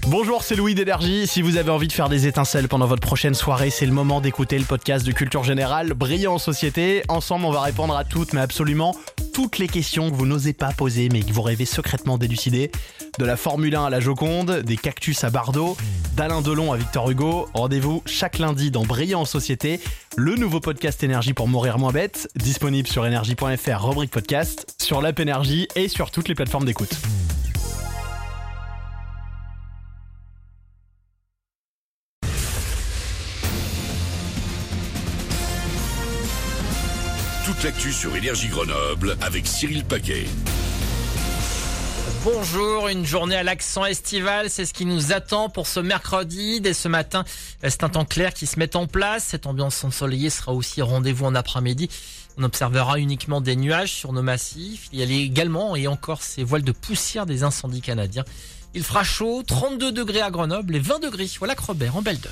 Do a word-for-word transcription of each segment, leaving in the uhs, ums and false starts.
Bonjour, c'est Louis d'Énergie. Si vous avez envie de faire des étincelles pendant votre prochaine soirée, c'est le moment d'écouter le podcast de Culture Générale, Brillant en Société. Ensemble, on va répondre à toutes, mais absolument toutes les questions que vous n'osez pas poser, mais que vous rêvez secrètement d'élucider. De la Formule un à la Joconde, des cactus à Bardot, d'Alain Delon à Victor Hugo. Rendez-vous chaque lundi dans Brillant en Société, le nouveau podcast Énergie pour mourir moins bête, disponible sur énergie point f r, rubrique podcast, sur l'app Énergie et sur toutes les plateformes d'écoute. Toute l'actu sur Énergie Grenoble avec Cyril Paquet. Bonjour, une journée à l'accent estival, c'est ce qui nous attend pour ce mercredi. Dès ce matin, c'est un temps clair qui se met en place. Cette ambiance ensoleillée sera aussi rendez-vous en après-midi. On observera uniquement des nuages sur nos massifs. Il y a également et encore ces voiles de poussière des incendies canadiens. Il fera chaud, trente-deux degrés à Grenoble et vingt degrés à Lac-Robert en Belledonne.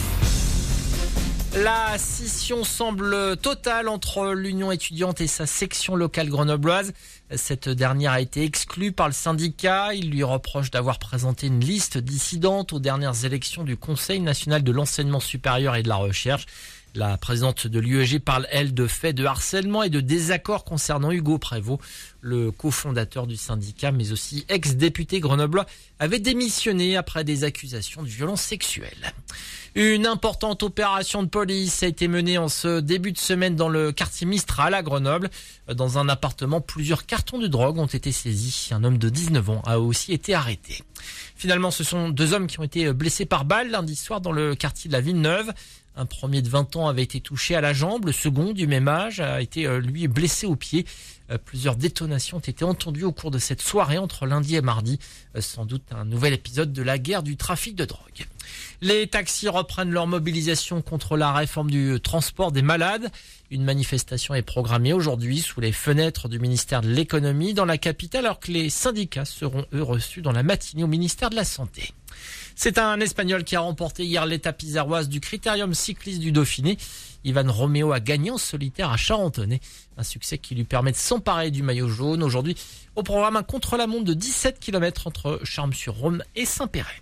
La scission semble totale entre l'Union étudiante et sa section locale grenobloise. Cette dernière a été exclue par le syndicat. Il lui reproche d'avoir présenté une liste dissidente aux dernières élections du Conseil national de l'enseignement supérieur et de la recherche. La présidente de l'U E G parle, elle, de faits de harcèlement et de désaccords concernant Hugo Prévost, le cofondateur du syndicat, mais aussi ex-député grenoblois, avait démissionné après des accusations de violences sexuelles. Une importante opération de police a été menée en ce début de semaine dans le quartier Mistral à Grenoble. Dans un appartement, plusieurs cartons de drogue ont été saisis. Un homme de dix-neuf ans a aussi été arrêté. Finalement, ce sont deux hommes qui ont été blessés par balle lundi soir dans le quartier de la Villeneuve. Un premier de vingt ans avait été touché à la jambe, le second du même âge a été lui blessé au pied. Plusieurs détonations ont été entendues au cours de cette soirée entre lundi et mardi. Sans doute un nouvel épisode de la guerre du trafic de drogue. Les taxis reprennent leur mobilisation contre la réforme du transport des malades. Une manifestation est programmée aujourd'hui sous les fenêtres du ministère de l'économie dans la capitale, alors que les syndicats seront eux reçus dans la matinée au ministère de la Santé. C'est un Espagnol qui a remporté hier l'étape iséroise du Critérium cycliste du Dauphiné. Ivan Romeo a gagné en solitaire à Charentonnet. Un succès qui lui permet de s'emparer du maillot jaune. Aujourd'hui, au programme, un contre-la-montre de dix-sept kilomètres entre Charmes-sur-Rhône et Saint-Péray.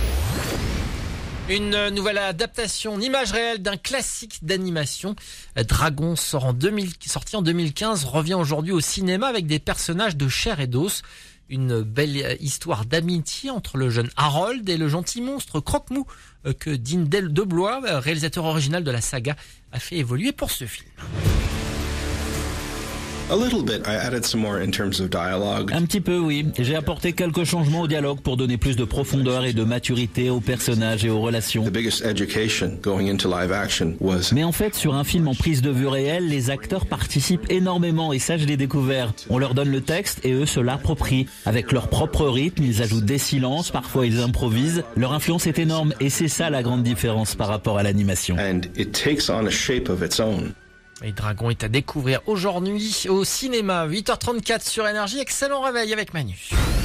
Une nouvelle adaptation en images réelles d'un classique d'animation. Dragon sort en deux mille, sorti en deux mille quinze, revient aujourd'hui au cinéma avec des personnages de chair et d'os. Une belle histoire d'amitié entre le jeune Harold et le gentil monstre Croque-Mou que Dean Deblois, réalisateur original de la saga, a fait évoluer pour ce film. A little bit. I added some more in terms of dialogue. Un petit peu, oui. J'ai apporté quelques changements au dialogue pour donner plus de profondeur et de maturité aux personnages et aux relations. The biggest education going into live action was... Mais en fait, sur un film en prise de vue réelle, les acteurs participent énormément et ça, je l'ai découvert. On leur donne le texte et eux se l'approprient. Avec leur propre rythme, ils ajoutent des silences, parfois ils improvisent. Leur influence est énorme et c'est ça la grande différence par rapport à l'animation. And it takes on a shape of its own. Et Dragon est à découvrir aujourd'hui au cinéma, huit heures trente-quatre sur Énergie. Excellent réveil avec Manu.